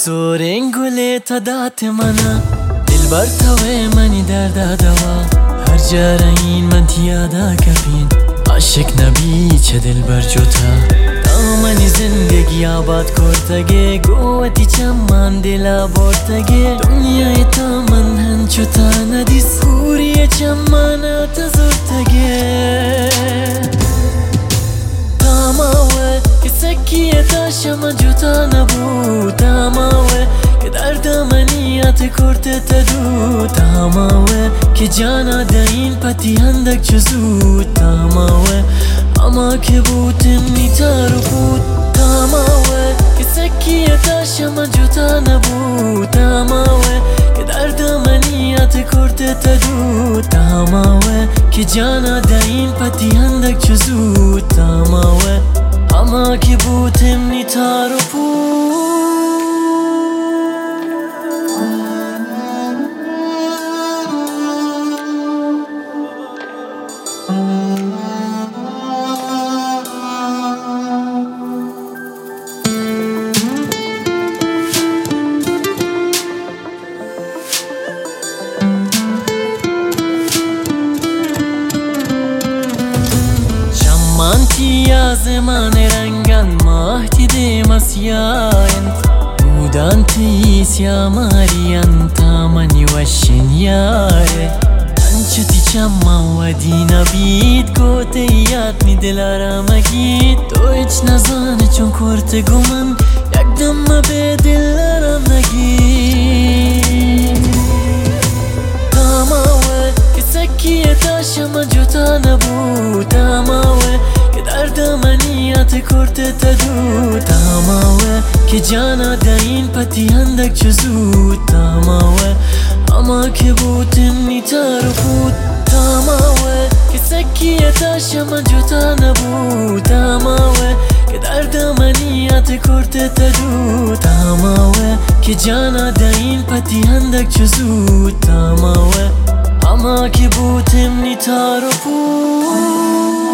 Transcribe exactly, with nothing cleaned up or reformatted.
زورین گله تا دات منا دل بر توی منی درد دوا هر جا این من تیادا کبین عاشق نبی چه دل بر جوتا دامنی زندگی آباد کرتگه گوتی چمان دل بردگه دنیای تا من هنچو تا ندیس خوری چمان تزرتگه تاماوه که سکیه تا شما جوتا نبود تاماوه که درد منیت کرده تدو تاماوه که جانا دین پتی هندک چزود تاماوه اما که بودم نیتارو بود تاماوه که سکیه تا شما جوتا نبود تاماوه که درد منیت کرده تدو تاماوه که جانا دین پتی هندک چزود تاماوه اما که بودم نیتارو بود Manti ya zemane rangan mahti de masyain Udanti sya marian tamani washin yare Anchati chamma wadina bid gote yad mi dilara magid To ich nazane chon korte guman Yagdam be dilara nagid Tamawe ki sakkiye ta shama jota nabu Tamawe درد منیت کرده تدو تاماوه که جانا دین پتی هندک چزود تاماوه اما که بودم نیتارو بود تاماوه که سکیه تا شما جوتا نبود تاماوه که درد منیت کرده تدو تاماوه که جانا دین پتی هندک چزود تاماوه اما که بودم نیتارو بود